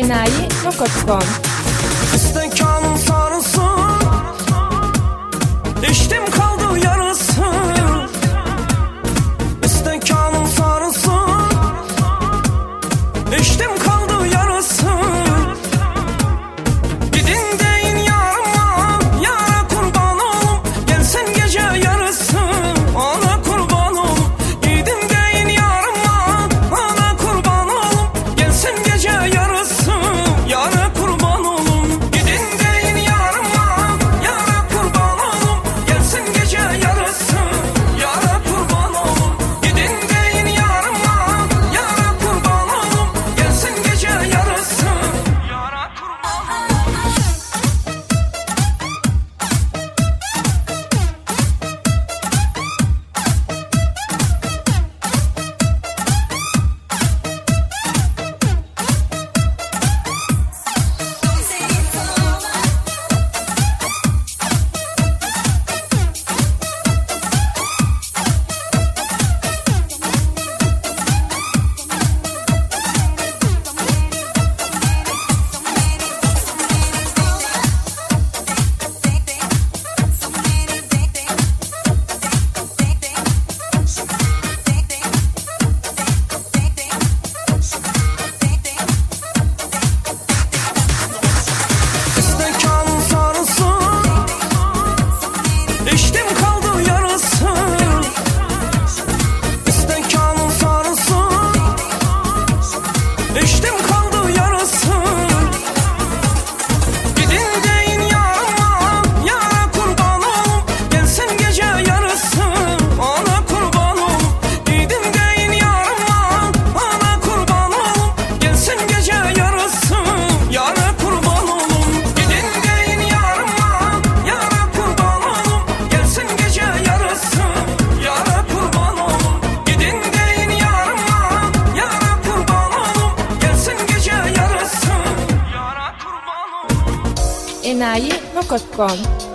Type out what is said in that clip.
enayi.com. İstekanın sarısı, içtim kaldı yarısı. İstekanın sarısı, içtim kaldı yarısı. Gidin deyin yarıma, yara kurban olum. Gelsin gece yarısı, ona kurban olum. Gidin deyin yarıma, ona kurban olum. Gelsin gece yarısı, yara kurban olum. Gidin deyin yarıma, yara kurban olum. Gelsin gece yarısı, yara kurban olum. Gidin deyin yarıma, yara kurban olum. Gelsin gece yarısı, yara kurban olum. İstekanın sarısı, içtim kaldı yarısı. İstekanın sarısı, içtim kaldı yarısı. Gidin deyin yarıma, yara kurban olum. Gelsin gece yarısı, ona kurban olum. Gidin deyin yarıma, ona kurban olum. Gelsin gece yarısı, yara kurban olum. Gidin deyin yarıma, yara kurban olum. Gelsin gece yarısı, yara kurban olum. Gidin deyin yarıma, yara kurban olum. Gelsin gece yarısı, yara kurban olum. enayi.com.